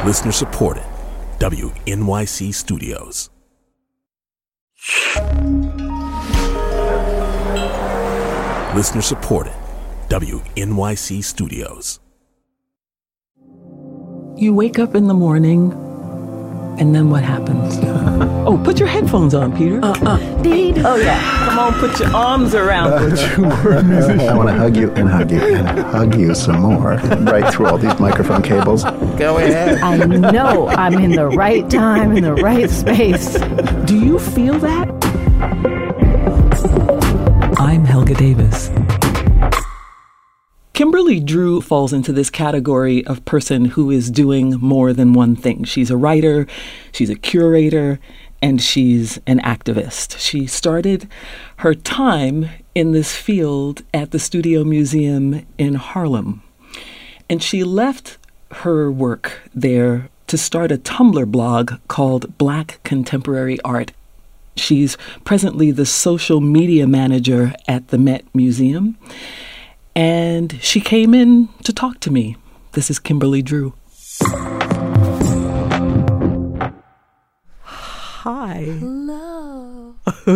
Listener supported. WNYC Studios. Listener supported. WNYC Studios. You wake up in the morning, and then what happens? Oh, put your headphones on, Peter. Oh, yeah. Come on, put your arms around me. I want to hug you and hug you and hug you some more. Right through all these microphone cables. Go ahead. I know I'm in the right time, in the right space. Do you feel that? I'm Helga Davis. Kimberly Drew falls into this category of person who is doing more than one thing. She's a writer, she's a curator, and she's an activist. She started her time in this field at the Studio Museum in Harlem. And she left her work there to start a Tumblr blog called Black Contemporary Art. She's presently the social media manager at the Met Museum. And she came in to talk to me. This is Kimberly Drew. Hi. Hello.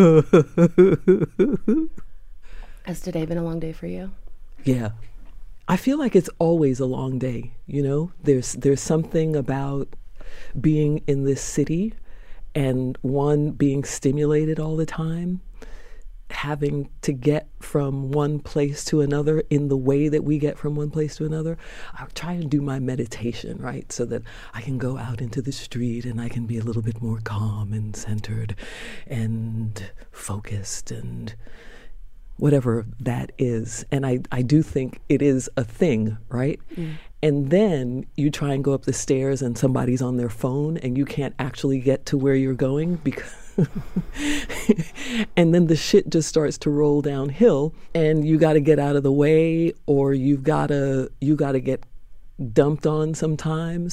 Has today been a long day for you? Yeah. I feel like it's always a long day, you know? There's something about being in this city and one being stimulated all the time, having to get from one place to another in the way that we get from one place to another. I try to do my meditation, right? So that I can go out into the street and I can be a little bit more calm and centered and focused and whatever that is. And I do think it is a thing, right? Mm. And then you try and go up the stairs and somebody's on their phone and you can't actually get to where you're going because and then the shit just starts to roll downhill and you got to get out of the way, or you got to get dumped on sometimes,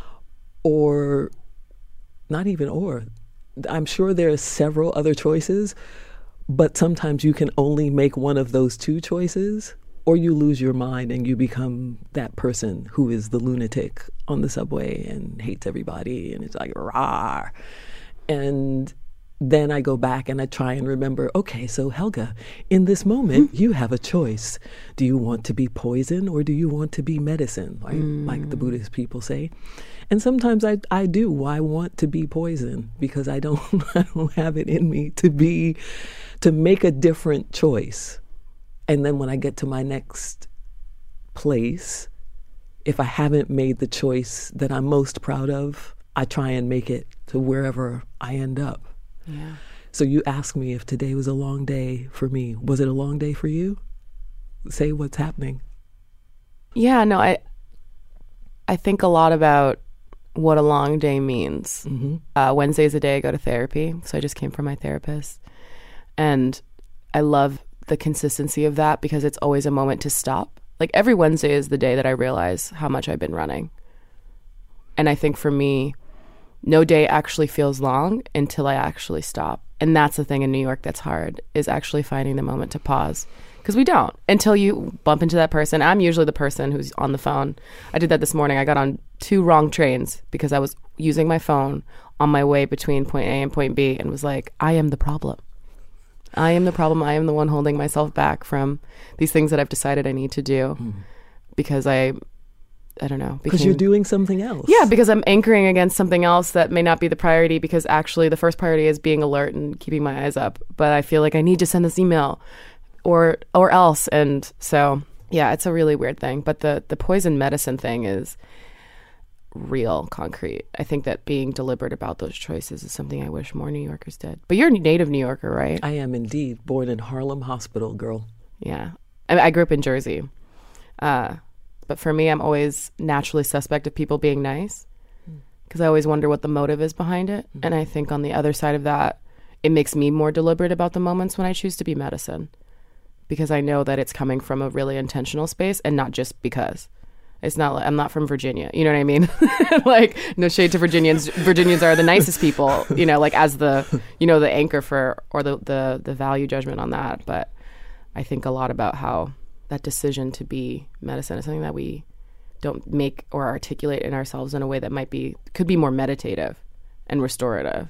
or not even or. I'm sure there are several other choices, but sometimes you can only make one of those two choices, or you lose your mind and you become that person who is the lunatic on the subway and hates everybody and it's like rah. And then I go back and I try and remember, okay, so Helga, in this moment, you have a choice. Do you want to be poison or do you want to be medicine, right? Like the Buddhist people say. And sometimes I do. I want to be poison because I don't have it in me to make a different choice. And then when I get to my next place, if I haven't made the choice that I'm most proud of, I try and make it to wherever I end up. Yeah. So you asked me if today was a long day for me. Was it a long day for you? Say what's happening. Yeah, no, I think a lot about what a long day means. Mm-hmm. Wednesday's a day I go to therapy, so I just came from my therapist. And I love the consistency of that because it's always a moment to stop. Like every Wednesday is the day that I realize how much I've been running. And I think for me, no day actually feels long until I actually stop. And that's the thing in New York that's hard, is actually finding the moment to pause. Because we don't until you bump into that person. I'm usually the person who's on the phone. I did that this morning. I got on 2 wrong trains because I was using my phone on my way between point A and point B and was like, I am the problem. I am the problem. I am the one holding myself back from these things that I've decided I need to do because I don't know. Because you're doing something else. Yeah, because I'm anchoring against something else that may not be the priority, because actually the first priority is being alert and keeping my eyes up. But I feel like I need to send this email or else. And so, yeah, it's a really weird thing. But the poison medicine thing is real concrete. I think that being deliberate about those choices is something I wish more New Yorkers did. But you're a native New Yorker, right? I am indeed. Born in Harlem Hospital, girl. Yeah. I grew up in Jersey. But for me, I'm always naturally suspect of people being nice because I always wonder what the motive is behind it. Mm-hmm. And I think on the other side of that, it makes me more deliberate about the moments when I choose to be medicine, because I know that it's coming from a really intentional space and not just because. It's not like I'm not from Virginia. You know what I mean? Like, no shade to Virginians. Virginians are the nicest people, you know, like as the, you know, the anchor for, or the value judgment on that. But I think a lot about how that decision to be medicine is something that we don't make or articulate in ourselves in a way that could be more meditative and restorative.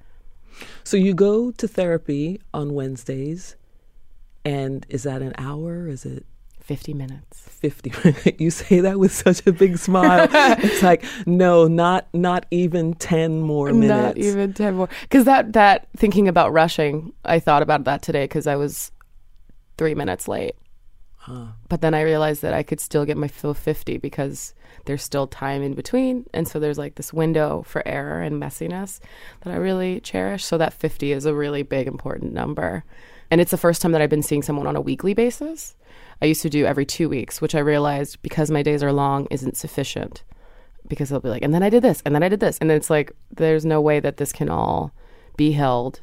So you go to therapy on Wednesdays, and is that an hour? Is it 50 minutes? 50. You say that with such a big smile. It's like, no, not even 10 more minutes. Not even 10 more. Because that thinking about rushing, I thought about that today because I was 3 minutes late. But then I realized that I could still get my full 50 because there's still time in between. And so there's like this window for error and messiness that I really cherish. So that 50 is a really big, important number. And it's the first time that I've been seeing someone on a weekly basis. I used to do every 2 weeks, which I realized because my days are long isn't sufficient. Because they'll be like, and then I did this, and then I did this. And it's like, there's no way that this can all be held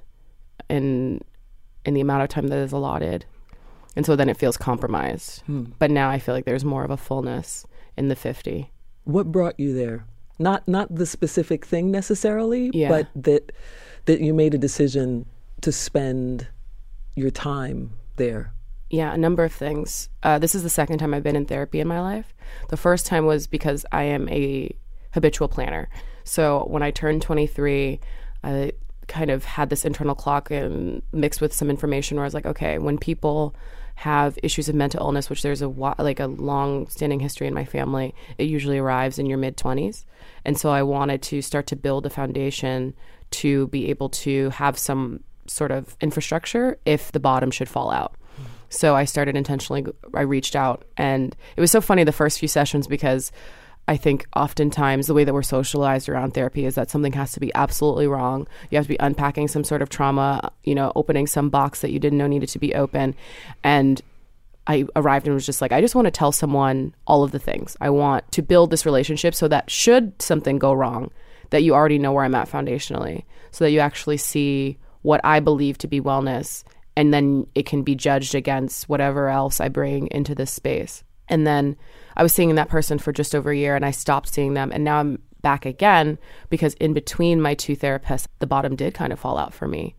in the amount of time that is allotted. And so then it feels compromised. But now I feel like there's more of a fullness in the 50. What brought you there? Not the specific thing necessarily, Yeah. but that you made a decision to spend your time there. Yeah, a number of things. This is the second time I've been in therapy in my life. The first time was because I am a habitual planner. So when I turned 23, I kind of had this internal clock and mixed with some information where I was like, okay, when people have issues of mental illness, which there's a long-standing history in my family, it usually arrives in your mid-20s. And so I wanted to start to build a foundation to be able to have some sort of infrastructure if the bottom should fall out. So I started intentionally, I reached out, and it was so funny the first few sessions because I think oftentimes the way that we're socialized around therapy is that something has to be absolutely wrong. You have to be unpacking some sort of trauma, opening some box that you didn't know needed to be open. And I arrived and was just like, I just want to tell someone all of the things. I want to build this relationship so that should something go wrong, that you already know where I'm at foundationally, so that you actually see what I believe to be wellness, and then it can be judged against whatever else I bring into this space. And then I was seeing that person for just over a year, and I stopped seeing them. And now I'm back again because in between my two therapists, the bottom did kind of fall out for me.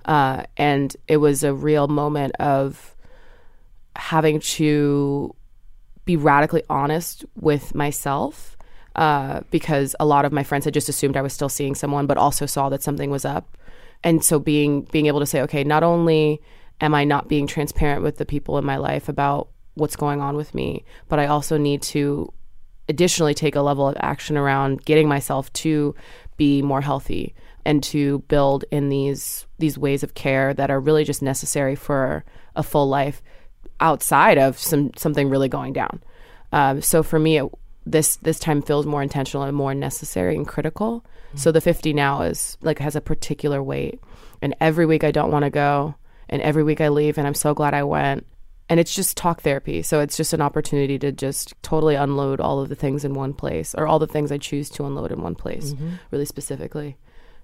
And it was a real moment of having to be radically honest with myself because a lot of my friends had just assumed I was still seeing someone, but also saw that something was up. And so being able to say, okay, not only am I not being transparent with the people in my life about what's going on with me, but I also need to additionally take a level of action around getting myself to be more healthy and to build in these ways of care that are really just necessary for a full life outside of something really going down. So for me, this time feels more intentional and more necessary and critical. So the 50 now is like has a particular weight, and every week I don't want to go, and every week I leave, and I'm so glad I went. And it's just talk therapy. So it's just an opportunity to just totally unload all of the things in one place, or all the things I choose to unload in one place, really specifically.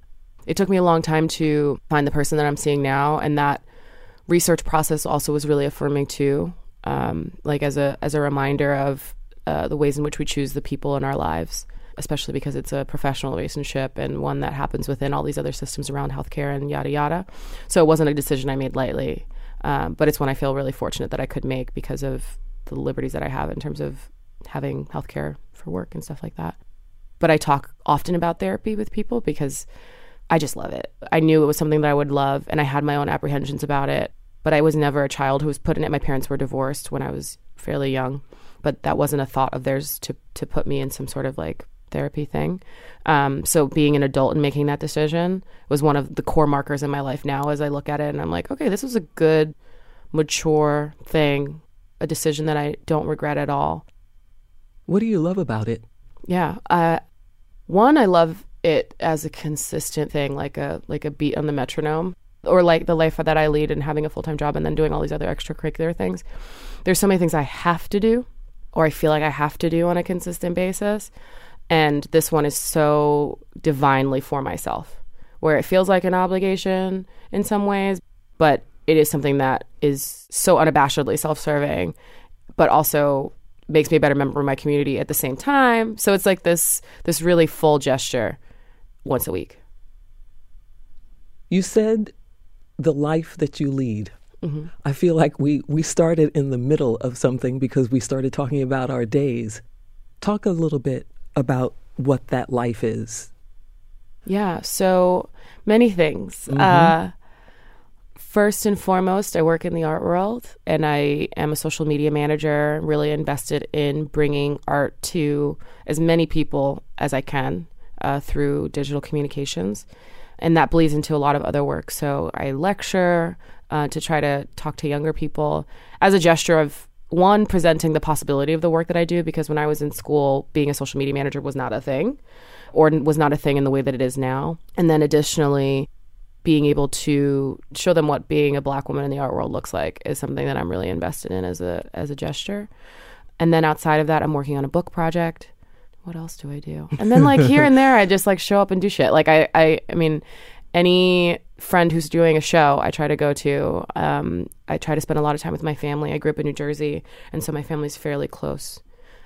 It took me a long time to find the person that I'm seeing now. And that research process also was really affirming too, like as a reminder of the ways in which we choose the people in our lives, especially because it's a professional relationship and one that happens within all these other systems around healthcare and yada, yada. So it wasn't a decision I made lightly. But it's one I feel really fortunate that I could make because of the liberties that I have in terms of having healthcare for work and stuff like that. But I talk often about therapy with people because I just love it. I knew it was something that I would love, and I had my own apprehensions about it. But I was never a child who was put in it. My parents were divorced when I was fairly young, but that wasn't a thought of theirs to put me in some sort of like therapy thing. So being an adult and making that decision was one of the core markers in my life now as I look at it, and I'm like, okay, this was a good, mature thing, a decision that I don't regret at all. What do you love about it? Yeah. One, I love it as a consistent thing, like a beat on the metronome, or like the life that I lead and having a full-time job and then doing all these other extracurricular things. There's so many things I have to do, or I feel like I have to do on a consistent basis. And this one is so divinely for myself, where it feels like an obligation in some ways, but it is something that is so unabashedly self-serving, but also makes me a better member of my community at the same time. So it's like this really full gesture once a week. You said the life that you lead. Mm-hmm. I feel like we started in the middle of something because we started talking about our days. Talk a little bit about what that life is. Yeah, so many things. First and foremost, I work in the art world, and I am a social media manager, really invested in bringing art to as many people as I can through digital communications. And that bleeds into a lot of other work. So I lecture to try to talk to younger people as a gesture of, one, presenting the possibility of the work that I do, because when I was in school, being a social media manager was not a thing, or was not a thing in the way that it is now. And then additionally, being able to show them what being a Black woman in the art world looks like is something that I'm really invested in as a gesture. And then outside of that, I'm working on a book project. What else do I do? And then like here and there, I just like show up and do shit. Like I mean, any friend who's doing a show, I try to go to. I try to spend a lot of time with my family. I grew up in New Jersey, and so my family's fairly close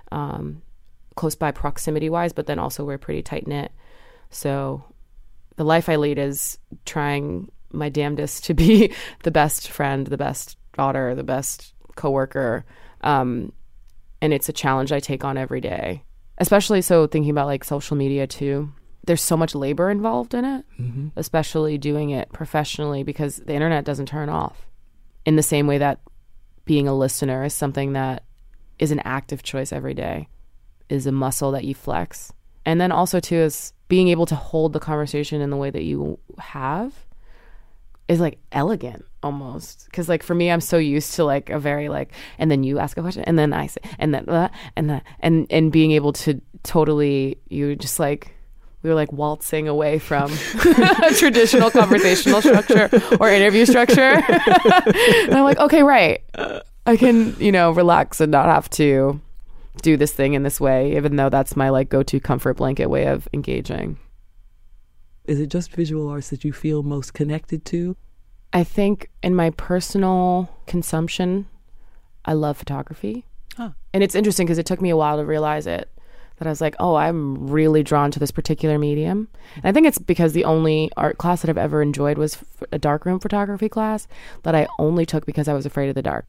by proximity wise, but then also we're pretty tight knit. So the life I lead is trying my damnedest to be the best friend, the best daughter, the best coworker. And it's a challenge I take on every day, especially so thinking about like social media too. There's so much labor involved in it, especially doing it professionally, because the internet doesn't turn off in the same way that being a listener is something that is an active choice every day, is a muscle that you flex. And then also too is being able to hold the conversation in the way that you have is like elegant almost. Because like for me, I'm so used to like a very like, and then you ask a question and then I say, and then and being able to totally, you just like, we were like waltzing away from a traditional conversational structure or interview structure. And I'm like, okay, right. I can, relax and not have to do this thing in this way, even though that's my like go-to comfort blanket way of engaging. Is it just visual arts that you feel most connected to? I think in my personal consumption, I love photography. Huh. And it's interesting because it took me a while to realize it, that I was like, oh, I'm really drawn to this particular medium. And I think it's because the only art class that I've ever enjoyed was a darkroom photography class that I only took because I was afraid of the dark.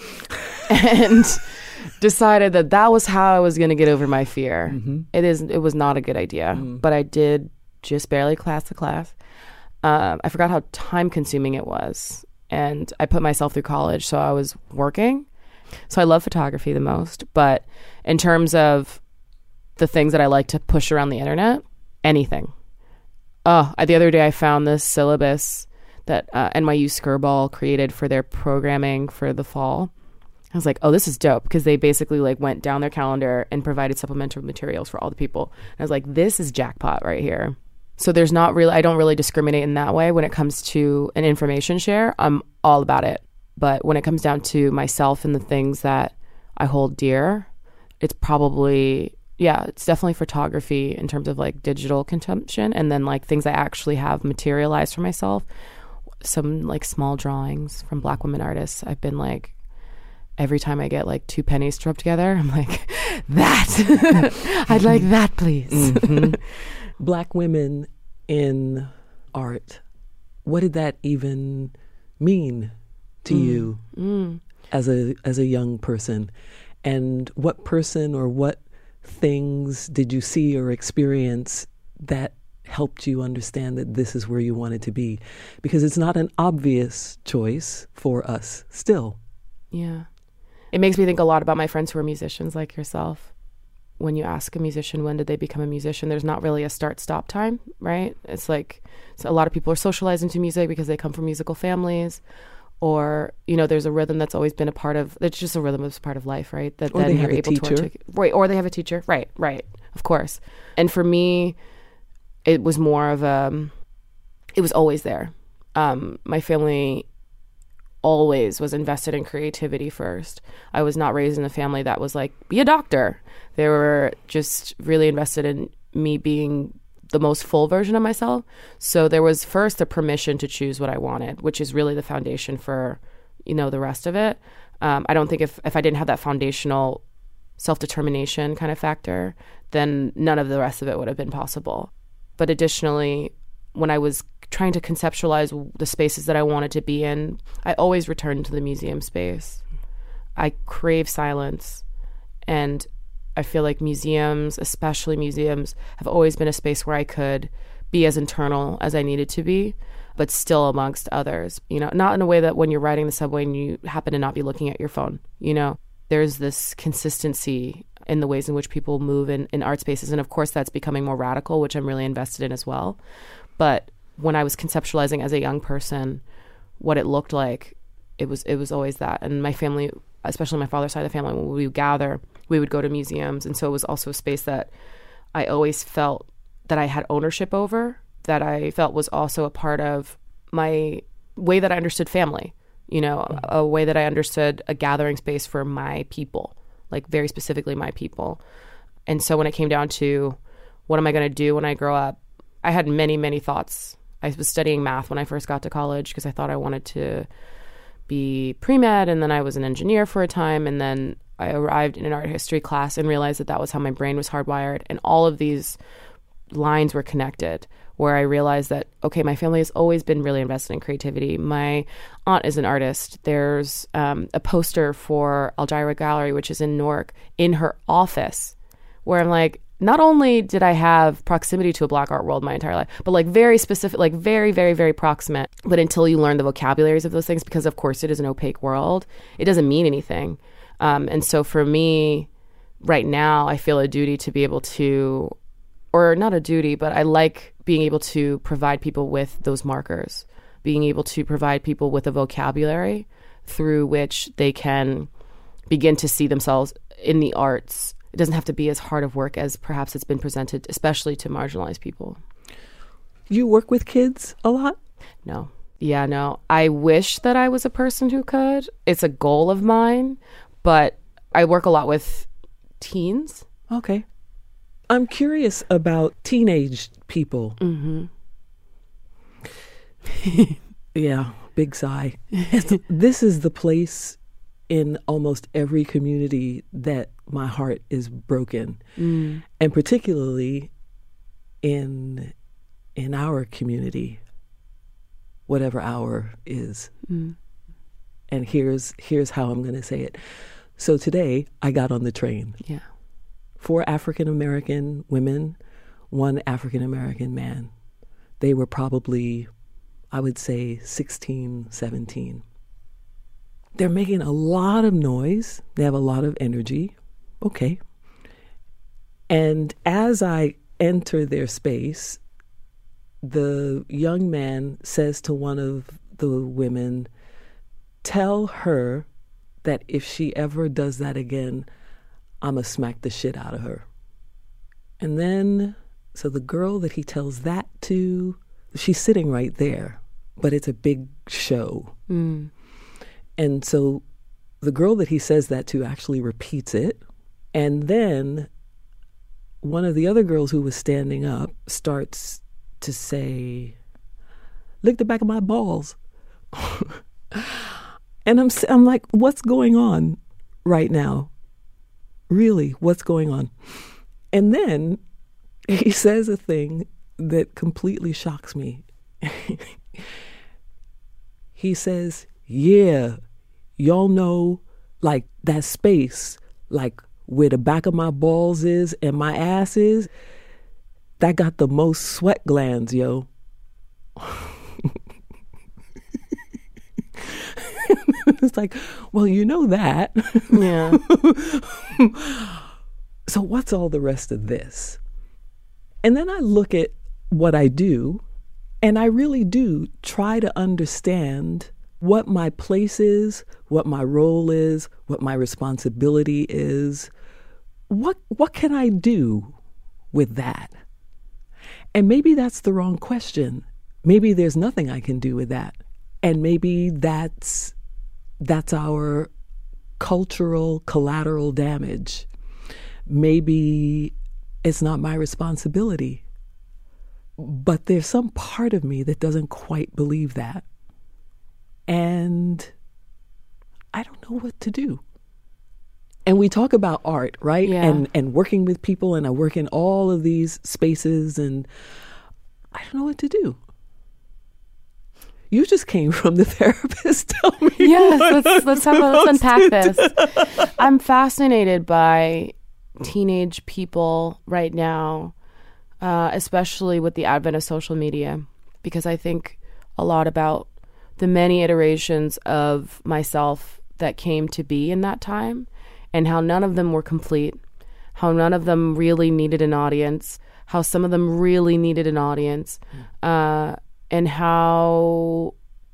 And decided that was how I was going to get over my fear. It was not a good idea, but I did just barely pass the class. I forgot how time consuming it was, and I put myself through college, so I was working. So I love photography the most, but in terms of the things that I like to push around the internet, anything. The other day I found this syllabus that NYU Skirball created for their programming for the fall. I was like, oh, this is dope, because they basically like went down their calendar and provided supplemental materials for all the people. And I was like, this is jackpot right here. So there's not really, I don't really discriminate in that way when it comes to an information share. I'm all about it. But when it comes down to myself and the things that I hold dear, it's probably, it's definitely photography in terms of like digital consumption, and then like things I actually have materialized for myself. Some like small drawings from Black women artists. I've been like, every time I get like 2 pennies to rub together, I'm like, that, I'd like that, please. Black women in art. What did that even mean to you as a young person? And what person or what things did you see or experience that helped you understand that this is where you wanted to be? Because it's not an obvious choice for us still. Yeah. It makes me think a lot about my friends who are musicians like yourself. When you ask a musician, when did they become a musician, there's not really a start-stop time, right? It's like, so a lot of people are socialized into music because they come from musical families, or, there's a rhythm that's always been it's just a rhythm that's part of life, right? That or then they you're have a able teacher. to right, or they have a teacher. Right, of course. And for me, it was more of it was always there. My family always was invested in creativity first. I was not raised in a family that was like, be a doctor. They were just really invested in me being the most full version of myself. So there was first the permission to choose what I wanted, which is really the foundation for, the rest of it. I don't think if I didn't have that foundational self-determination kind of factor, then none of the rest of it would have been possible. But additionally, when I was trying to conceptualize the spaces that I wanted to be in, I always returned to the museum space. I crave silence, and I feel like museums, especially museums, have always been a space where I could be as internal as I needed to be, but still amongst others, you know, not in a way that when you're riding the subway and you happen to not be looking at your phone, you know, there's this consistency in the ways in which people move in art spaces. And of course, that's becoming more radical, which I'm really invested in as well. But when I was conceptualizing as a young person what it looked like, it was always that. And my family, especially my father's side of the family, when we would gather, we would go to museums. And so it was also a space that I always felt that I had ownership over, that I felt was also a part of my way that I understood family, you know, a way that I understood a gathering space for my people, like very specifically my people. And so when it came down to what am I going to do when I grow up, I had many, many thoughts. I was studying math when I first got to college because I thought I wanted to be pre-med, and then I was an engineer for a time, and then I arrived in an art history class and realized that that was how my brain was hardwired, and all of these lines were connected, where I realized that, okay, my family has always been really invested in creativity. My aunt is an artist. There's a poster for Algira Gallery, which is in Newark, in her office, where I'm like, not only did I have proximity to a Black art world my entire life, but like very specific, like very, very, very proximate. But until you learn the vocabularies of those things, because of course it is an opaque world, it doesn't mean anything. And so for me, right now, I feel a duty to be able to, or not a duty, but I like being able to provide people with those markers, being able to provide people with a vocabulary through which they can begin to see themselves in the arts. It doesn't have to be as hard of work as perhaps it's been presented, especially to marginalized people. You work with kids a lot? No. Yeah, no. I wish that I was a person who could. It's a goal of mine, but I work a lot with teens. Okay. I'm curious about teenage people. Mm-hmm. Yeah, big sigh. This is the place in almost every community that my heart is broken. And particularly in our community, whatever our is. And here's how I'm going to say it. So today I got on the train. Yeah. 4 African-American women, 1 African-American man. They were probably, I would say, 16, 17. They're making a lot of noise. They have a lot of energy. Okay. And as I enter their space, the young man says to one of the women, tell her that if she ever does that again, I'm going to smack the shit out of her. And then, so the girl that he tells that to, she's sitting right there, but it's a big show. And so the girl that he says that to actually repeats it. And then one of the other girls who was standing up starts to say, lick the back of my balls. And I'm like, what's going on right now? Really, what's going on? And then he says a thing that completely shocks me. He says, yeah, y'all know, like that space, like where the back of my balls is and my ass is, that got the most sweat glands, yo. It's like, well, you know that. Yeah. So what's all the rest of this? And then I look at what I do, and I really do try to understand what my place is, what my role is, what my responsibility is. What can I do with that? And maybe that's the wrong question. Maybe there's nothing I can do with that. And maybe that's our cultural collateral damage. Maybe it's not my responsibility. But there's some part of me that doesn't quite believe that. And I don't know what to do. And we talk about art, right? Yeah. And working with people, and I work in all of these spaces, and I don't know what to do. You just came from the therapist. Tell me. Yes, let's unpack this. I'm fascinated by teenage people right now, especially with the advent of social media, because I think a lot about the many iterations of myself that came to be in that time, and how none of them were complete, how none of them really needed an audience, how some of them really needed an audience, and how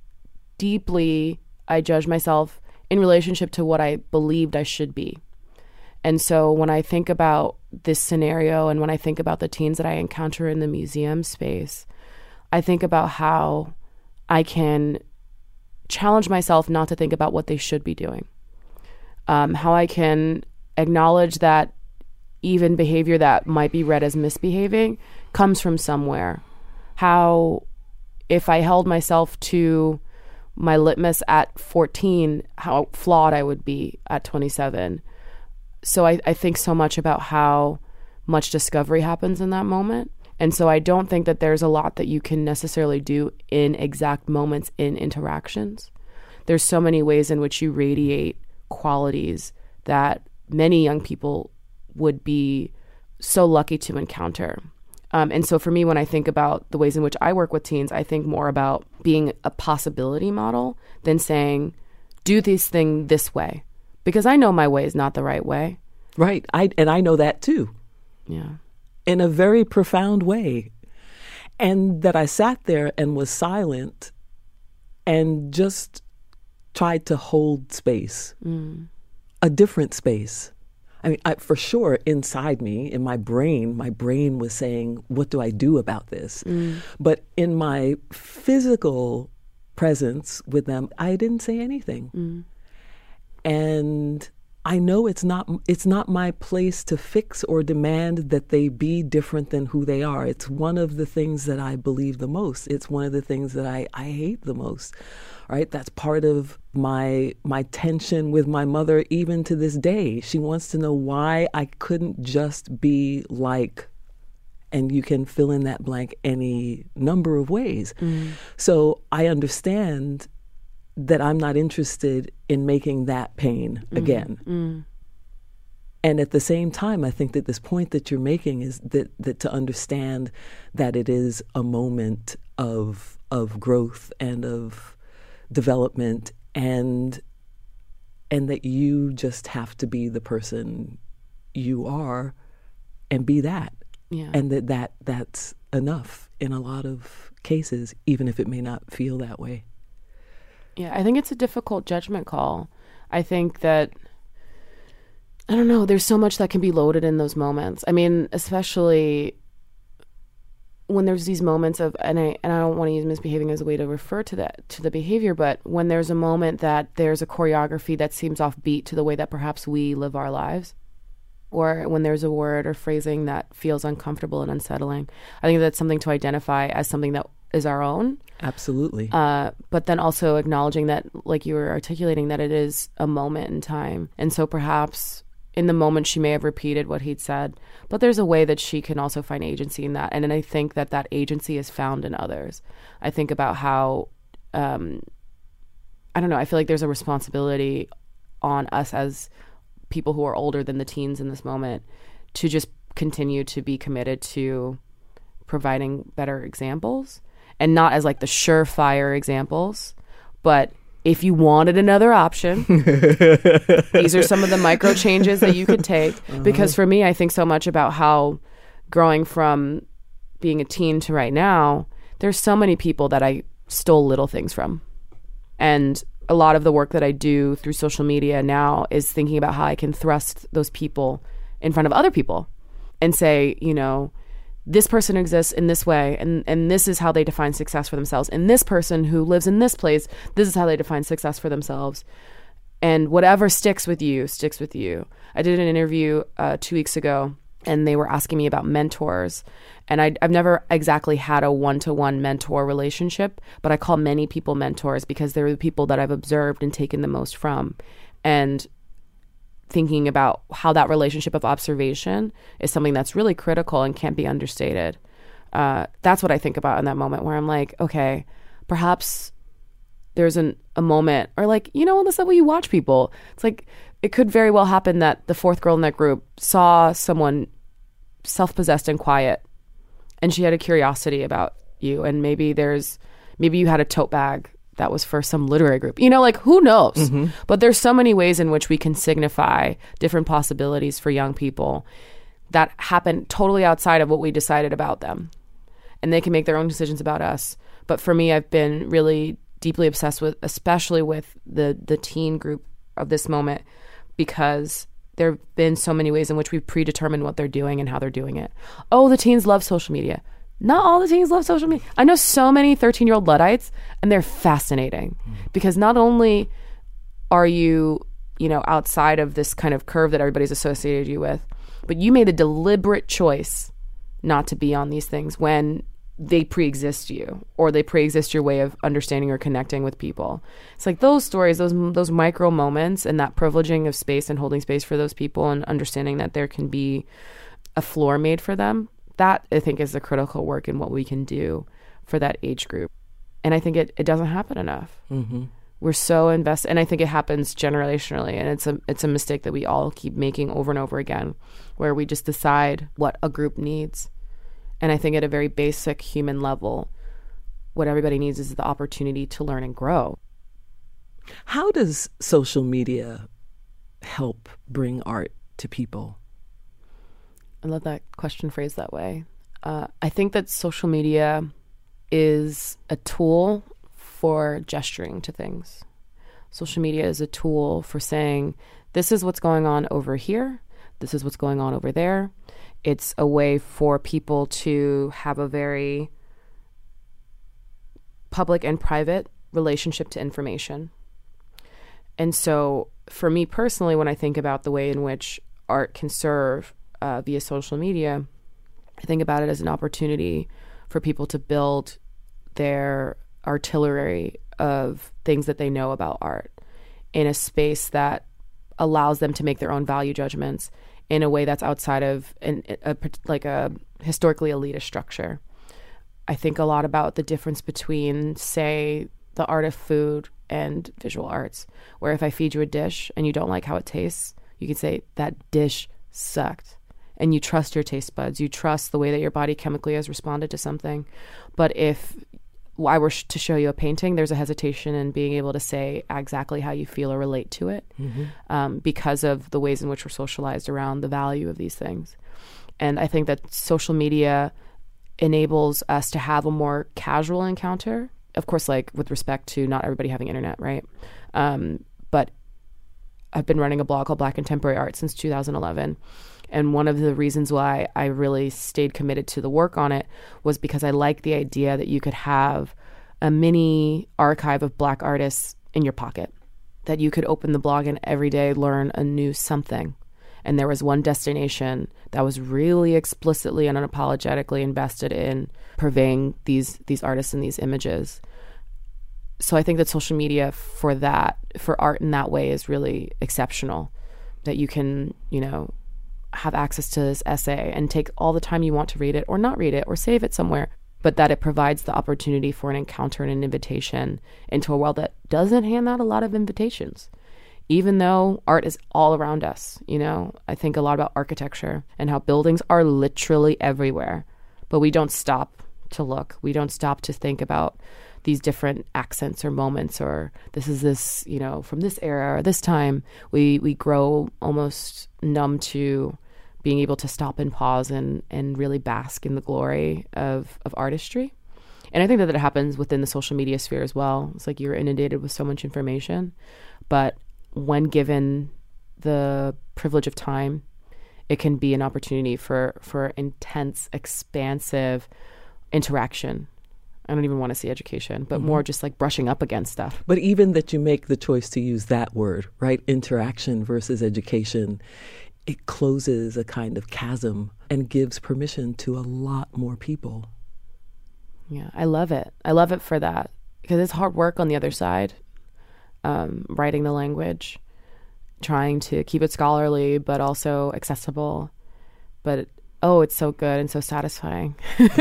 deeply I judge myself in relationship to what I believed I should be. And so when I think about this scenario, and when I think about the teens that I encounter in the museum space, I think about how I can challenge myself not to think about what they should be doing. How I can acknowledge that even behavior that might be read as misbehaving comes from somewhere. How if I held myself to my litmus at 14, how flawed I would be at 27. So I think so much about how much discovery happens in that moment. And so I don't think that there's a lot that you can necessarily do in exact moments in interactions. There's so many ways in which you radiate qualities that many young people would be so lucky to encounter. And so for me, when I think about the ways in which I work with teens, I think more about being a possibility model than saying, do this thing this way. Because I know my way is not the right way. Right. I know that too. Yeah. In a very profound way. And that I sat there and was silent and just tried to hold space, a different space. I mean, for sure, inside me, in my brain was saying, what do I do about this? But in my physical presence with them, I didn't say anything. And I know it's not my place to fix or demand that they be different than who they are. It's one of the things that I believe the most. It's one of the things that I hate the most. Right? That's part of my tension with my mother even to this day. She wants to know why I couldn't just be like, and you can fill in that blank any number of ways. So I understand that I'm not interested in making that pain again. And at the same time, I think that this point that you're making is that to understand that it is a moment of growth and of development, and that you just have to be the person you are and be that. Yeah. And that's enough in a lot of cases, even if it may not feel that way. Yeah, I think it's a difficult judgment call. I think that, I don't know, there's so much that can be loaded in those moments. I mean, especially when there's these moments of, and I don't want to use misbehaving as a way to refer to the behavior, but when there's a moment that there's a choreography that seems offbeat to the way that perhaps we live our lives, or when there's a word or phrasing that feels uncomfortable and unsettling, I think that's something to identify as something that is our own. Absolutely. But then also acknowledging that, like you were articulating, that it is a moment in time. And so perhaps in the moment she may have repeated what he'd said, but there's a way that she can also find agency in that. And then I think that agency is found in others. I think about how, I don't know, I feel like there's a responsibility on us as people who are older than the teens in this moment to just continue to be committed to providing better examples, and not as like the surefire examples, but if you wanted another option, these are some of the micro changes that you could take. Because for me, I think so much about how growing from being a teen to right now, there's so many people that I stole little things from. And a lot of the work that I do through social media now is thinking about how I can thrust those people in front of other people and say, you know, this person exists in this way, and this is how they define success for themselves. And this person who lives in this place, this is how they define success for themselves. And whatever sticks with you, sticks with you. I did an interview 2 weeks ago, and they were asking me about mentors. And I've never exactly had a one-to-one mentor relationship, but I call many people mentors because they're the people that I've observed and taken the most from. And thinking about how that relationship of observation is something that's really critical and can't be understated. That's what I think about in that moment where I'm like, okay, perhaps there's a moment, or like, you know, that's the way you watch people. It's like, it could very well happen that the fourth girl in that group saw someone self-possessed and quiet, and she had a curiosity about you, and maybe you had a tote bag that was for some literary group. Like, who knows? Mm-hmm. But there's so many ways in which we can signify different possibilities for young people that happen totally outside of what we decided about them. And they can make their own decisions about us. But for me, I've been really deeply obsessed with, especially with the teen group of this moment, because there have been so many ways in which we've predetermined what they're doing and how they're doing it. Oh, the teens love social media. Not all the teens love social media. I know so many 13-year-old Luddites, and they're fascinating because not only are you, outside of this kind of curve that everybody's associated you with, but you made a deliberate choice not to be on these things when they pre-exist you, or they pre-exist your way of understanding or connecting with people. It's like those stories, those micro moments, and that privileging of space and holding space for those people and understanding that there can be a floor made for them. That, I think, is the critical work in what we can do for that age group. And I think it doesn't happen enough. Mm-hmm. We're so invested, and I think it happens generationally, and it's a mistake that we all keep making over and over again, where we just decide what a group needs. And I think at a very basic human level, what everybody needs is the opportunity to learn and grow. How does social media help bring art to people? I love that question phrased that way. I think that social media is a tool for gesturing to things. Social media is a tool for saying, this is what's going on over here. This is what's going on over there. It's a way for people to have a very public and private relationship to information. And so for me personally, when I think about the way in which art can serve via social media, I think about it as an opportunity for people to build their artillery of things that they know about art in a space that allows them to make their own value judgments in a way that's outside of a historically elitist structure. I think a lot about the difference between, say, the art of food and visual arts, where if I feed you a dish and you don't like how it tastes, you can say, that dish sucked. And you trust your taste buds. You trust the way that your body chemically has responded to something. But if I were to show you a painting, there's a hesitation in being able to say exactly how you feel or relate to it, because of the ways in which we're socialized around the value of these things. And I think that social media enables us to have a more casual encounter, of course, like with respect to not everybody having internet, right? But I've been running a blog called Black Contemporary Art since 2011. And one of the reasons why I really stayed committed to the work on it was because I like the idea that you could have a mini archive of Black artists in your pocket, that you could open the blog and every day learn a new something. And there was one destination that was really explicitly and unapologetically invested in purveying these artists and these images. So I think that social media for art in that way is really exceptional, that you can, have access to this essay and take all the time you want to read it or not read it or save it somewhere, but that it provides the opportunity for an encounter and an invitation into a world that doesn't hand out a lot of invitations, even though art is all around us. I think a lot about architecture and how buildings are literally everywhere, but we don't stop to look. We don't stop to think about these different accents or moments, or this is this, from this era or this time. We grow almost numb to being able to stop and pause and really bask in the glory of artistry. And I think that happens within the social media sphere as well. It's like you're inundated with so much information, but when given the privilege of time, it can be an opportunity for intense, expansive interaction. I don't even want to say education, but more just like brushing up against stuff. But even that you make the choice to use that word, right? Interaction versus education, it closes a kind of chasm and gives permission to a lot more people. Yeah, I love it. I love it for that, because it's hard work on the other side, writing the language, trying to keep it scholarly, but also accessible. But it's so good and so satisfying.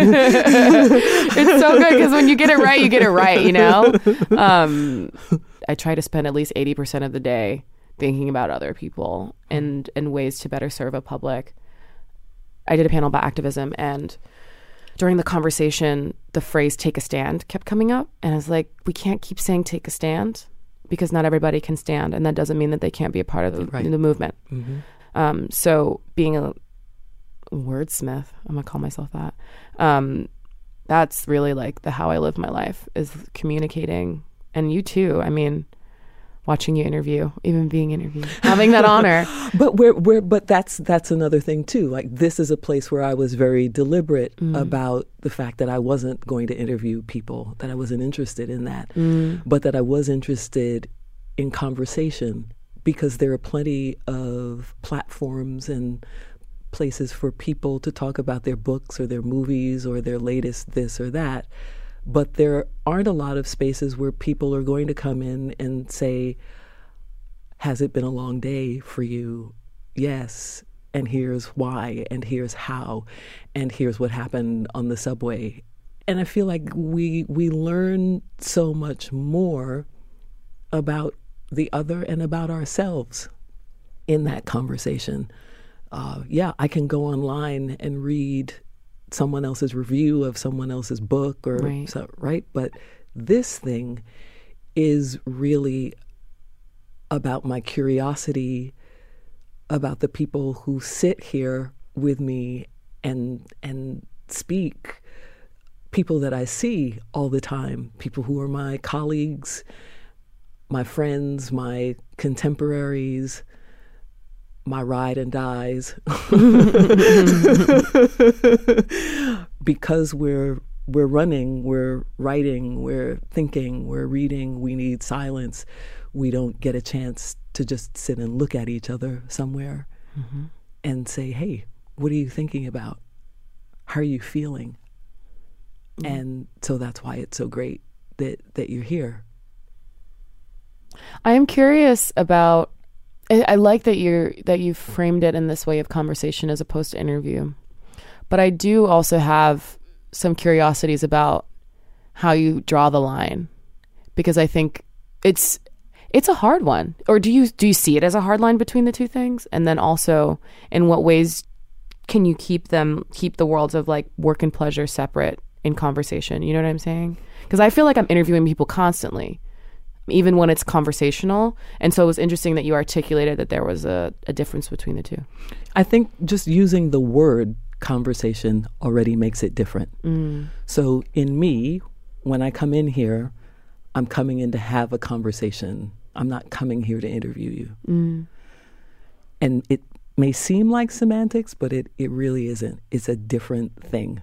It's so good because when you get it right, you get it right, I try to spend at least 80% of the day thinking about other people and ways to better serve a public. I did a panel about activism, and during the conversation, the phrase "take a stand" kept coming up. And I was like, we can't keep saying "take a stand," because not everybody can stand. And that doesn't mean that they can't be a part of the movement. Mm-hmm. So being a wordsmith, I'm going to call myself that. That's really like how I live my life, is communicating. And you too. I mean, watching you interview, even being interviewed, having that honor. But that's another thing too. Like, this is a place where I was very deliberate about the fact that I wasn't going to interview people, that I wasn't interested in that, but that I was interested in conversation, because there are plenty of platforms and places for people to talk about their books or their movies or their latest this or that. But there aren't a lot of spaces where people are going to come in and say, has it been a long day for you? Yes. And here's why, and here's how, and here's what happened on the subway. And I feel like we learn so much more about the other and about ourselves in that conversation. I can go online and read someone else's review of someone else's book or right. But this thing is really about my curiosity about the people who sit here with me and speak, people that I see all the time, people who are my colleagues, my friends, my contemporaries, my ride and dies. Because we're running, we're writing, we're thinking, we're reading, we need silence. We don't get a chance to just sit and look at each other somewhere and say, hey, what are you thinking about? How are you feeling? And so that's why it's so great that you're here. I am curious about, I like that you framed it in this way of conversation as opposed to interview. But I do also have some curiosities about how you draw the line, because I think it's a hard one. Or do you see it as a hard line between the two things? And then also, in what ways can you keep the worlds of like work and pleasure separate in conversation? You know what I'm saying? Because I feel like I'm interviewing people constantly, even when it's conversational. And so it was interesting that you articulated that there was a difference between the two. I think just using the word conversation already makes it different. So in me, when I come in here, I'm coming in to have a conversation. I'm not coming here to interview you. And it may seem like semantics, but it really isn't. It's a different thing.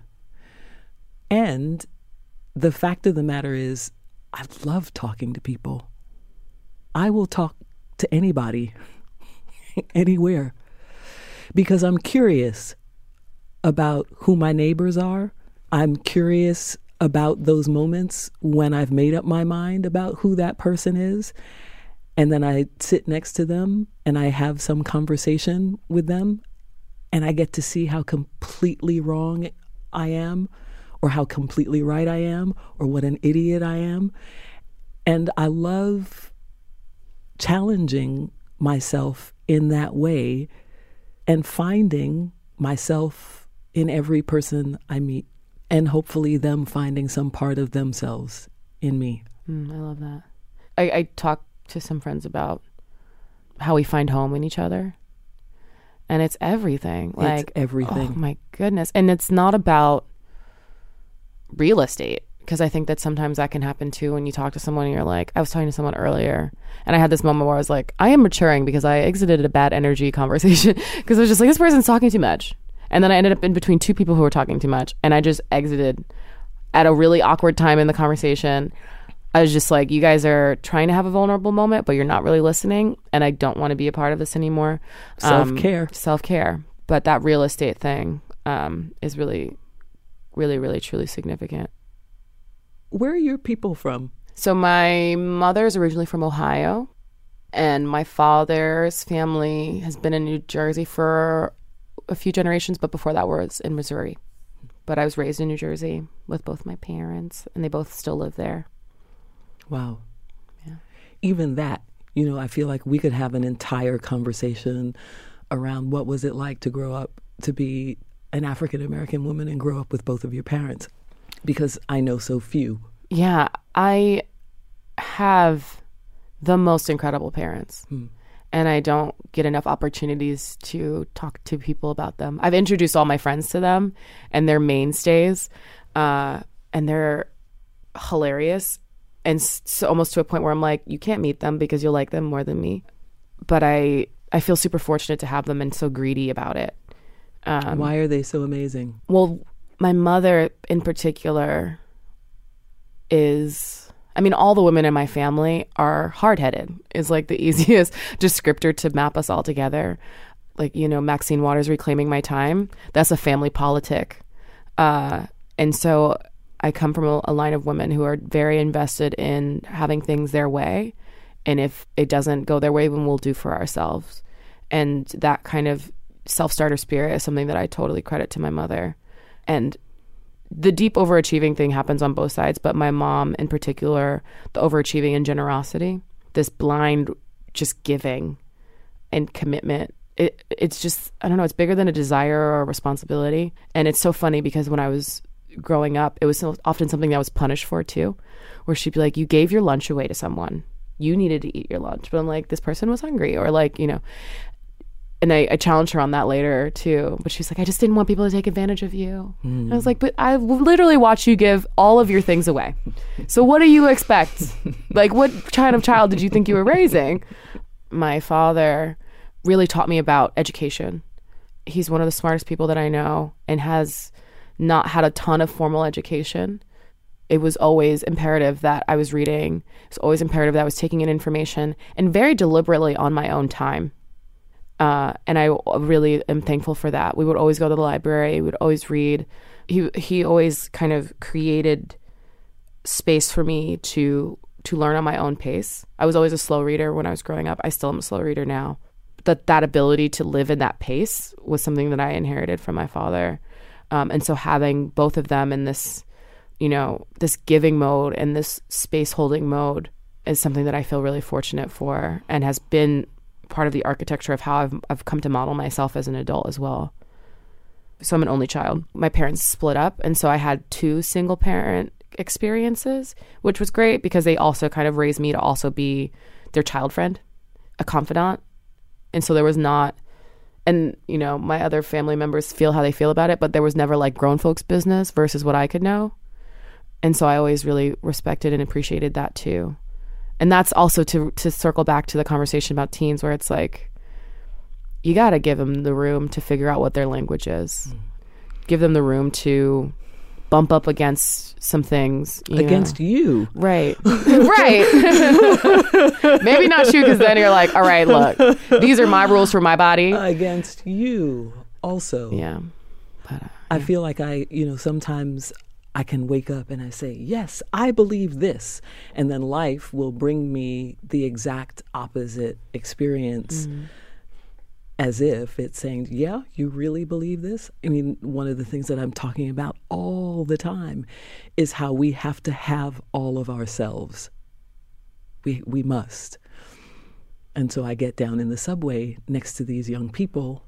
And the fact of the matter is, I love talking to people. I will talk to anybody, anywhere, because I'm curious about who my neighbors are. I'm curious about those moments when I've made up my mind about who that person is. And then I sit next to them and I have some conversation with them, and I get to see how completely wrong I am, or how completely right I am, or what an idiot I am. And I love challenging myself in that way and finding myself in every person I meet, and hopefully them finding some part of themselves in me. I love that. I talk to some friends about how we find home in each other. And it's everything. It's everything. Oh my goodness. And it's not about real estate, because I think that sometimes that can happen too when you talk to someone and you're like, I was talking to someone earlier and I had this moment where I was like, I am maturing because I exited a bad energy conversation because I was just like, this person's talking too much. And then I ended up in between two people who were talking too much, and I just exited at a really awkward time in the conversation. I was just like, you guys are trying to have a vulnerable moment, but you're not really listening, and I don't want to be a part of this anymore. Self-care. But that real estate thing is really, really, really, truly significant. Where are your people from? So my mother's originally from Ohio, and my father's family has been in New Jersey for a few generations, but before that was in Missouri. But I was raised in New Jersey with both my parents, and they both still live there. Wow. Yeah. Even that, You know, I feel like we could have an entire conversation around what was it like to grow up to be an African American woman and grow up with both of your parents, because I know so few. Yeah, I have the most incredible parents. And I don't get enough opportunities to talk to people about them. I've introduced all my friends to them, and they're mainstays, and they're hilarious, and so almost to a point where I'm like, you can't meet them because you'll like them more than me. But I feel super fortunate to have them and so greedy about it. Why are they so amazing? Well, my mother in particular is... I mean, all the women in my family are hard-headed is like the easiest descriptor to map us all together. Like, you know, Maxine Waters, Reclaiming My Time, that's a family politic. And so I come from a line of women who are very invested in having things their way. And if it doesn't go their way, then we'll do for ourselves. And that kind of self-starter spirit is something that I totally credit to my mother. And the deep overachieving thing happens on both sides, but my mom in particular, the overachieving and generosity, this blind just giving and commitment. It's just, I don't know, it's bigger than a desire or a responsibility. And it's so funny because when I was growing up, it was so often something that I was punished for too, where she'd be like, you gave your lunch away to someone. You needed to eat your lunch. But I'm like, this person was hungry, or like, you know. And I challenged her on that later too. But she's like, I just didn't want people to take advantage of you. And I was like, but I literally watched you give all of your things away. So what do you expect? Like, what kind of child did you think you were raising? My father really taught me about education. He's one of the smartest people that I know and has not had a ton of formal education. It was always imperative that I was reading. It was always imperative that I was taking in information, and very deliberately on my own time. And I really am thankful for that. We would always go to the library. We would always read. He always kind of created space for me to learn on my own pace. I was always a slow reader when I was growing up. I still am a slow reader now. That ability to live in that pace was something that I inherited from my father. And so having both of them in this, you know, this giving mode and this space holding mode is something that I feel really fortunate for, and has been part of the architecture of how I've come to model myself as an adult as well. So I'm an only child. My parents split up, and so I had 2 single parent experiences, which was great because they also kind of raised me to also be their child friend, a confidant. And so there was not, and you know, my other family members feel how they feel about it, but there was never like grown folks business versus what I could know. And so I always really respected and appreciated that too. And that's also to circle back to the conversation about teens, where it's like, you got to give them the room to figure out what their language is. Give them the room to bump up against some things. Against you. Right. Right. Maybe not you, because then you're like, all right, look, these are my rules for my body. Against you also. Yeah. But, I feel like sometimes I can wake up and I say, yes, I believe this. And then life will bring me the exact opposite experience, as if it's saying, yeah, you really believe this? I mean, one of the things that I'm talking about all the time is how we have to have all of ourselves. We must. And so I get down in the subway next to these young people,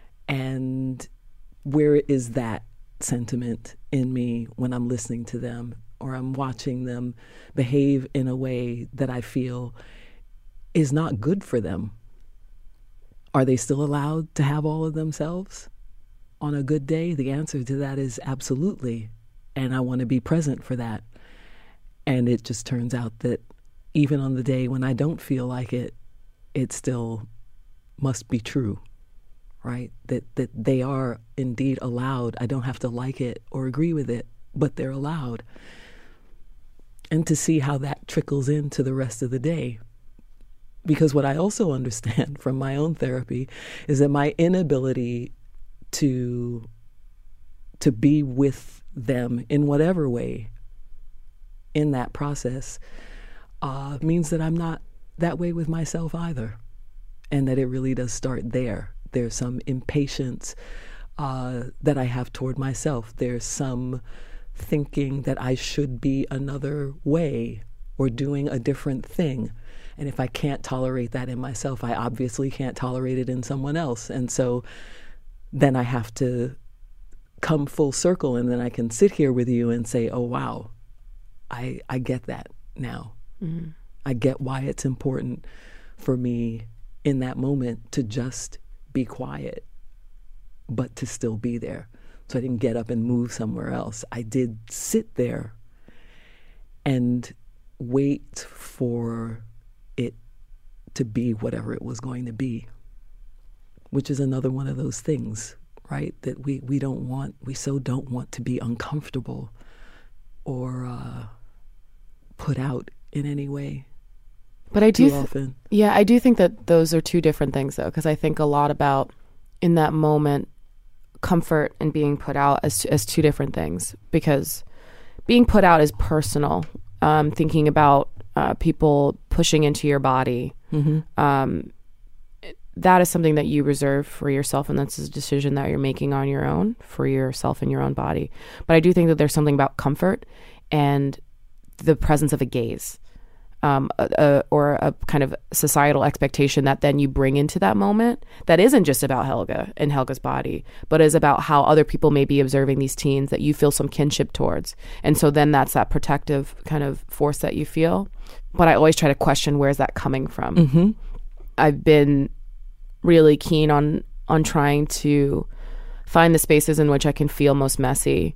and where is that sentiment in me when I'm listening to them, or I'm watching them behave in a way that I feel is not good for them? Are they still allowed to have all of themselves on a good day? The answer to that is absolutely. And I want to be present for that. And it just turns out that even on the day when I don't feel like it, it still must be true. Right? That they are indeed allowed. I don't have to like it or agree with it, but they're allowed. And to see how that trickles into the rest of the day. Because what I also understand from my own therapy is that my inability to be with them in whatever way in that process means that I'm not that way with myself either. And that it really does start there. There's some impatience that I have toward myself. There's some thinking that I should be another way or doing a different thing. And if I can't tolerate that in myself, I obviously can't tolerate it in someone else. And so then I have to come full circle, and then I can sit here with you and say, oh, wow, I get that now. Mm-hmm. I get why it's important for me in that moment to just be quiet, but to still be there. So I didn't get up and move somewhere else. I did sit there and wait for it to be whatever it was going to be, which is another one of those things, right? That we so don't want to be uncomfortable or put out in any way. But I do, often. Yeah, I do think that those are two different things, though, because I think a lot about in that moment, comfort and being put out as two different things. Because being put out is personal. Thinking about people pushing into your body, that is something that you reserve for yourself, and that's a decision that you're making on your own for yourself and your own body. But I do think that there's something about comfort and the presence of a gaze. Or a kind of societal expectation that then you bring into that moment that isn't just about Helga and Helga's body, but is about how other people may be observing these teens that you feel some kinship towards. And so then that's that protective kind of force that you feel. But I always try to question, where's that coming from? Mm-hmm. I've been really keen on trying to find the spaces in which I can feel most messy.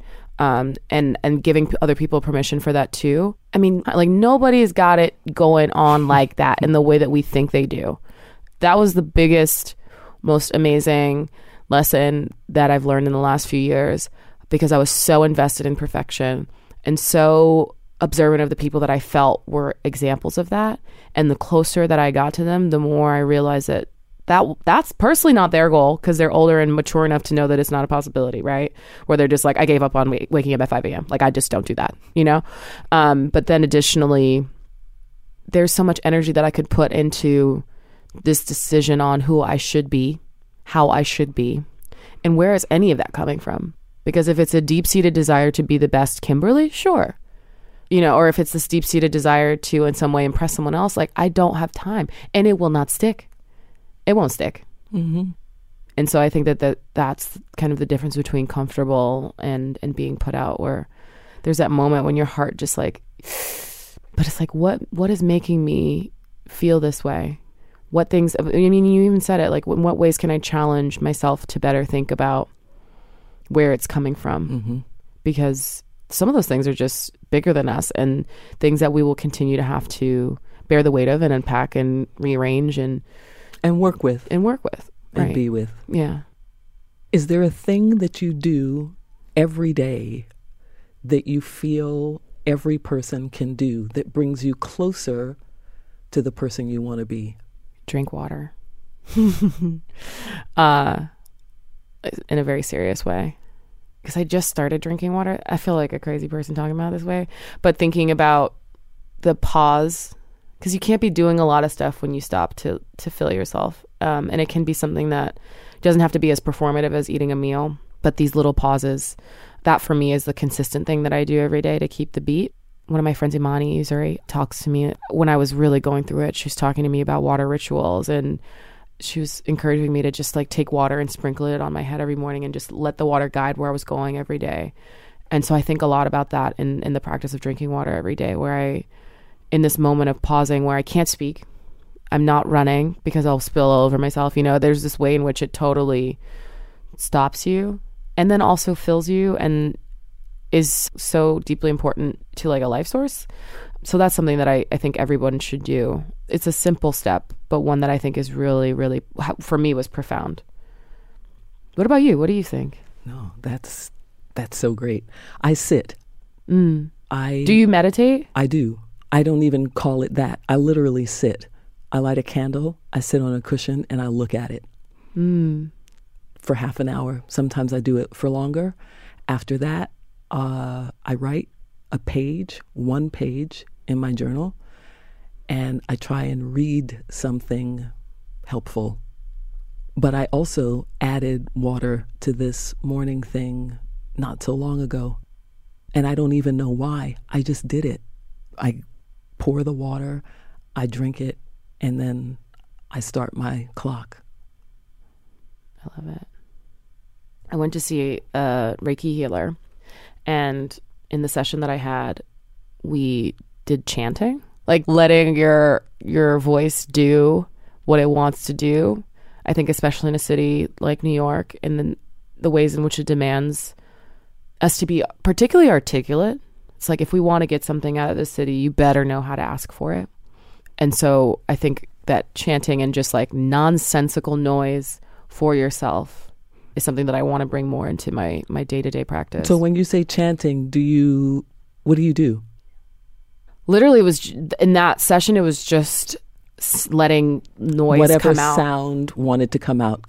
And giving other people permission for that too. I mean, like, nobody's got it going on like that in the way that we think they do. That was the biggest, most amazing lesson that I've learned in the last few years, because I was so invested in perfection and so observant of the people that I felt were examples of that. And the closer that I got to them, the more I realized that's personally not their goal, because they're older and mature enough to know that it's not a possibility, right? Where they're just like, I gave up on waking up at 5 a.m. Like, I just don't do that, you know? But then additionally, there's so much energy that I could put into this decision on who I should be, how I should be, and where is any of that coming from? Because if it's a deep-seated desire to be the best Kimberly, sure. You know, or if it's this deep-seated desire to in some way impress someone else, like, I don't have time, and it will not stick. It won't stick. Mm-hmm. And so I think that's kind of the difference between comfortable and being put out, where there's that moment when your heart just like, but it's like, what is making me feel this way? What things, I mean, you even said it, like, in what ways can I challenge myself to better think about where it's coming from? Mm-hmm. Because some of those things are just bigger than us, and things that we will continue to have to bear the weight of and unpack and rearrange and work with. And right. Be with. Yeah. Is there a thing that you do every day that you feel every person can do that brings you closer to the person you want to be? Drink water. In a very serious way. Because I just started drinking water. I feel like a crazy person talking about it this way. But thinking about the pause, because you can't be doing a lot of stuff when you stop to fill yourself. And it can be something that doesn't have to be as performative as eating a meal. But these little pauses, that for me is the consistent thing that I do every day to keep the beat. One of my friends, Imani Uzuri, talks to me when I was really going through it. She was talking to me about water rituals, and she was encouraging me to just like take water and sprinkle it on my head every morning and just let the water guide where I was going every day. And so I think a lot about that in the practice of drinking water every day, where in this moment of pausing where I can't speak, I'm not running because I'll spill all over myself. You know, there's this way in which it totally stops you and then also fills you and is so deeply important to like a life source. So that's something that I think everyone should do. It's a simple step, but one that I think is really, really, for me, was profound. What about you? What do you think? No, that's so great. I sit. Do you meditate? I do. I don't even call it that. I literally sit. I light a candle, I sit on a cushion, and I look at it for half an hour. Sometimes I do it for longer. After that, I write one page in my journal, and I try and read something helpful. But I also added water to this morning thing not so long ago, and I don't even know why. I just did it. I pour the water, I drink it, and then I start my clock. I love it. I went to see a Reiki healer, and in the session that I had, we did chanting, like letting your voice do what it wants to do. I think especially in a city like New York, and the ways in which it demands us to be particularly articulate. It's like, if we want to get something out of the city, you better know how to ask for it. And so I think that chanting and just like nonsensical noise for yourself is something that I want to bring more into my day-to-day practice. So when you say chanting, what do you do? Literally, it was in that session, it was just letting noise whatever come out. Sound wanted to come out.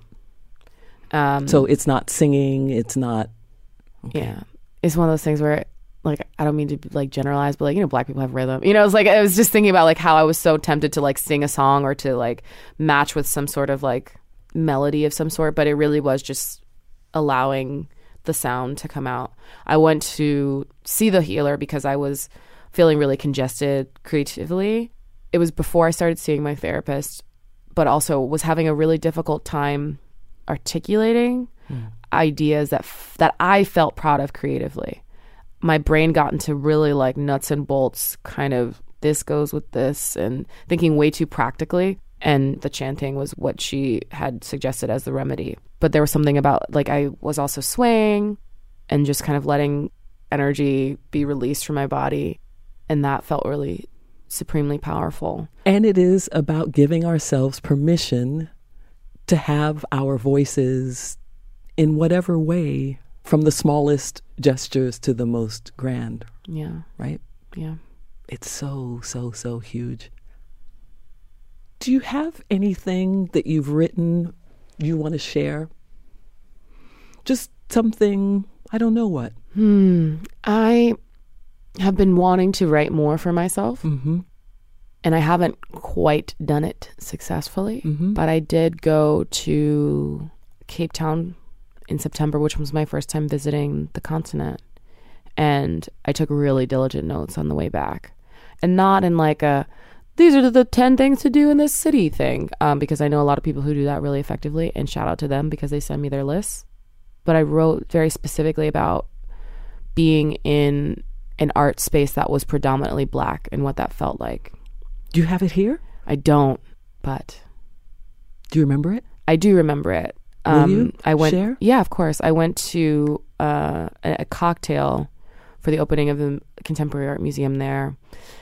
So it's not singing, it's not... Okay. Yeah. It's one of those things where, like, I don't mean to like generalize, but like, you know, Black people have rhythm. You know, it's like, I was just thinking about like how I was so tempted to like sing a song or to like match with some sort of like melody of some sort, but it really was just allowing the sound to come out. I went to see the healer because I was feeling really congested creatively. It was before I started seeing my therapist, but also was having a really difficult time articulating ideas that I felt proud of creatively. My brain got into really like nuts and bolts, kind of this goes with this, and thinking way too practically. And the chanting was what she had suggested as the remedy. But there was something about, like, I was also swaying and just kind of letting energy be released from my body. And that felt really supremely powerful. And it is about giving ourselves permission to have our voices in whatever way, from the smallest gestures to the most grand. Yeah. Right? Yeah. It's so, so, so huge. Do you have anything that you've written you want to share? Just something, I don't know what. I have been wanting to write more for myself. Mm-hmm. And I haven't quite done it successfully. Mm-hmm. But I did go to Cape Town in September, which was my first time visiting the continent. And I took really diligent notes on the way back. And not in like a, these are the 10 things to do in this city thing, because I know a lot of people who do that really effectively, and shout out to them because they send me their lists. But I wrote very specifically about being in an art space that was predominantly Black and what that felt like. Do you have it here? I don't, but... Do you remember it? I do remember it. Will you share? Yeah, of course. I went to a cocktail for the opening of the Contemporary Art Museum there,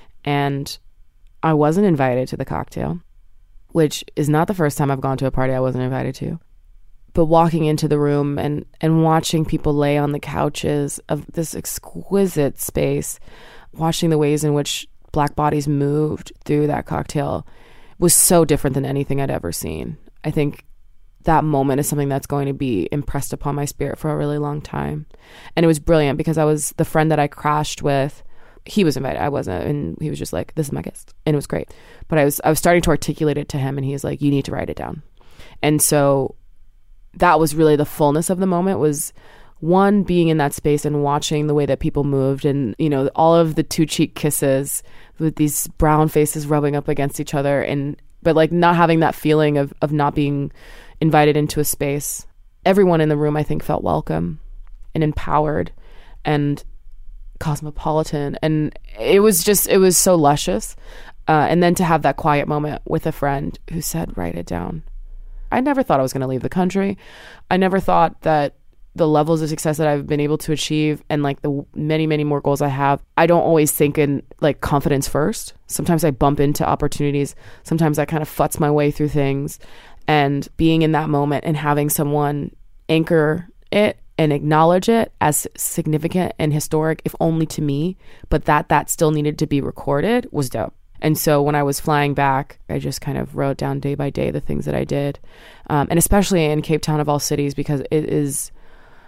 and I wasn't invited to the cocktail, which is not the first time I've gone to a party I wasn't invited to. But walking into the room and watching people lay on the couches of this exquisite space, watching the ways in which Black bodies moved through that cocktail was so different than anything I'd ever seen. I think that moment is something that's going to be impressed upon my spirit for a really long time. And it was brilliant because I was the friend that I crashed with. He was invited. I wasn't. And he was just like, this is my guest. And it was great. But I was starting to articulate it to him, and he was like, you need to write it down. And so that was really the fullness of the moment, was one, being in that space and watching the way that people moved, and, you know, all of the two cheek kisses with these brown faces rubbing up against each other, but like not having that feeling of not being invited into a space. Everyone in the room, I think, felt welcome and empowered and cosmopolitan, and it was so luscious. And then to have that quiet moment with a friend who said, write it down. I never thought I was going to leave the country. I never thought that the levels of success that I've been able to achieve, and like the many, many more goals I have, I don't always think in like confidence first. Sometimes I bump into opportunities. Sometimes I kind of futz my way through things. And being in that moment and having someone anchor it and acknowledge it as significant and historic, if only to me, but that still needed to be recorded, was dope. And so when I was flying back, I just kind of wrote down day by day the things that I did. And especially in Cape Town of all cities, because it is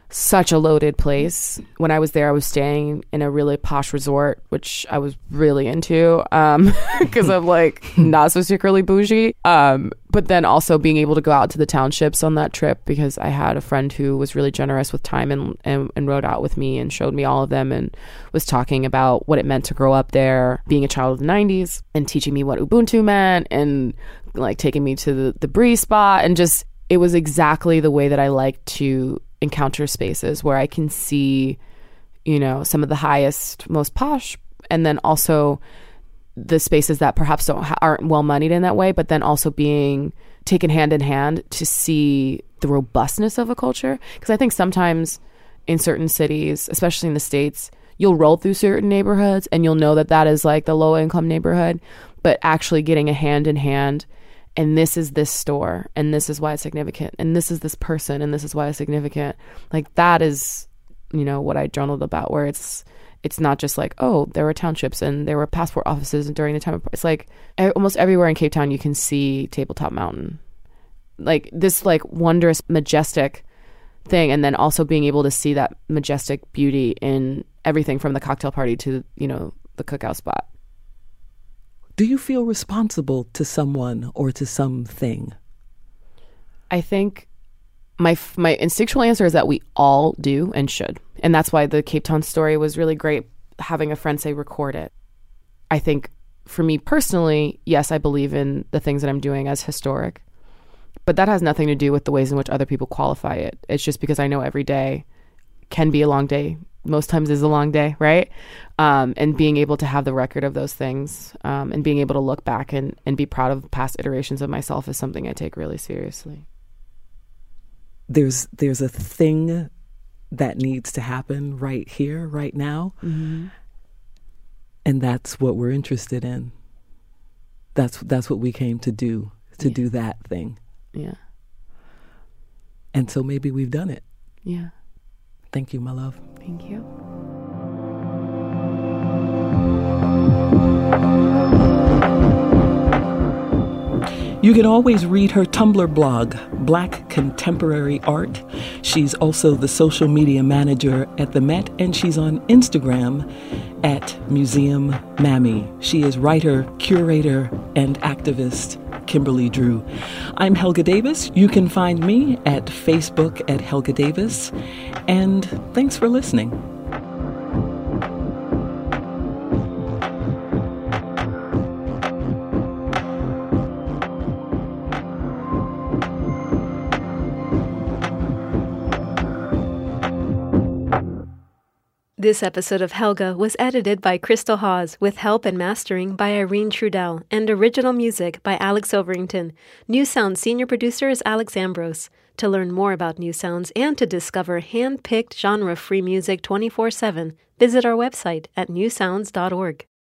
such a loaded place. When I was there, I was staying in a really posh resort, which I was really into because I'm like not so secretly bougie. But then also being able to go out to the townships on that trip because I had a friend who was really generous with time and rode out with me and showed me all of them and was talking about what it meant to grow up there, being a child of the 90s and teaching me what Ubuntu meant and like taking me to the Brie spot. And just, it was exactly the way that I like to encounter spaces where I can see, you know, some of the highest, most posh, and then also the spaces that perhaps aren't well moneyed in that way, but then also being taken hand in hand to see the robustness of a culture. Because I think sometimes in certain cities, especially in the States, you'll roll through certain neighborhoods and you'll know that that is like the low income neighborhood, but actually getting a hand in hand. And this is this store, and this is why it's significant, and this is this person, and this is why it's significant. Like that is, you know, what I journaled about, where it's not just like, oh, there were townships and there were passport offices during the time of, it's like almost everywhere in Cape Town you can see Tabletop Mountain, like this like wondrous, majestic thing, and then also being able to see that majestic beauty in everything from the cocktail party to, you know, the cookout spot. Do you feel responsible to someone or to something? I think my instinctual answer is that we all do and should. And that's why the Cape Town story was really great, having a friend say, record it. I think for me personally, yes, I believe in the things that I'm doing as historic. But that has nothing to do with the ways in which other people qualify it. It's just because I know every day can be a long day. Most times is a long day, right? And being able to have the record of those things and being able to look back and be proud of past iterations of myself is something I take really seriously. There's a thing that needs to happen right here, right now. Mm-hmm. And that's what we're interested in. That's what we came to do that thing. Yeah. And so maybe we've done it. Yeah. Thank you, my love. Thank you. You can always read her Tumblr blog, Black Contemporary Art. She's also the social media manager at the Met, and she's on Instagram at Museum Mammy. She is writer, curator, and activist Kimberly Drew. I'm Helga Davis. You can find me at Facebook at Helga Davis. And thanks for listening. This episode of Helga was edited by Crystal Hawes with help and mastering by Irene Trudell and original music by Alex Overington. New Sound senior producer is Alex Ambrose. To learn more about New Sounds and to discover hand-picked genre-free music 24/7, visit our website at newsounds.org.